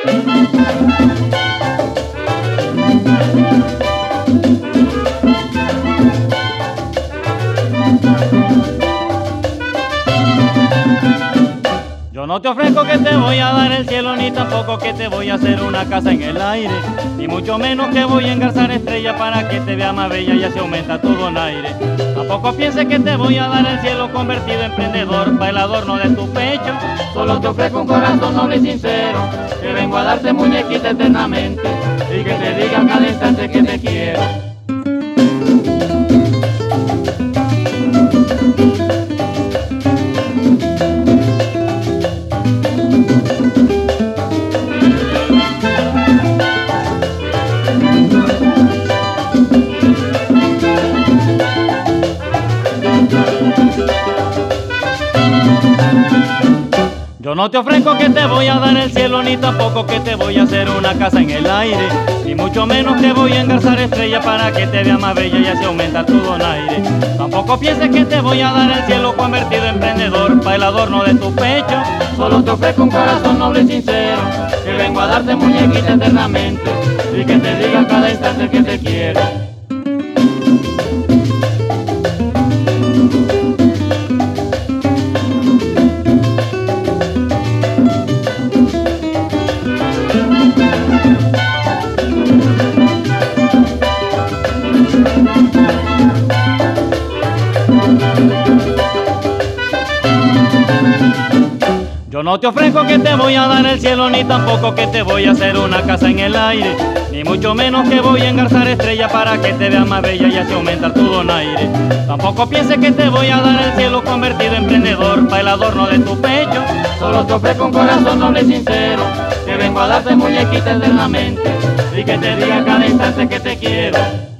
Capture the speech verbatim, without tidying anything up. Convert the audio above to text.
Yo no te ofrezco que te voy a dar el cielo, ni tampoco que te voy a hacer una casa en el aire, ni mucho menos que voy a engarzar estrella para que te vea más bella y así aumenta tu donaire. Tampoco pienses que te voy a dar el cielo convertido en prendedor para el adorno de tu pecho. Solo te ofrezco un corazón noble y sincero, que vengo a darte muñequita eternamente y que te diga cada instante que te quiero. Yo no te ofrezco que te voy a dar el cielo, ni tampoco que te voy a hacer una casa en el aire, ni mucho menos que voy a engarzar estrella para que te vea más bella y así aumenta tu donaire. Tampoco pienses que te voy a dar el cielo convertido en prendedor para el adorno de tu pecho. Solo te ofrezco un corazón noble y sincero, que vengo a darte muñequita eternamente y que te diga cada instante que te quiero. Yo no te ofrezco que te voy a dar el cielo, ni tampoco que te voy a hacer una casa en el aire, ni mucho menos que voy a engarzar estrella para que te vea más bella y así aumentar tu donaire. Tampoco pienses que te voy a dar el cielo convertido en prendedor para el adorno de tu pecho. Solo te ofrezco un corazón noble y sincero, que vengo a darte muñequita eternamente y que te diga cada instante que te quiero.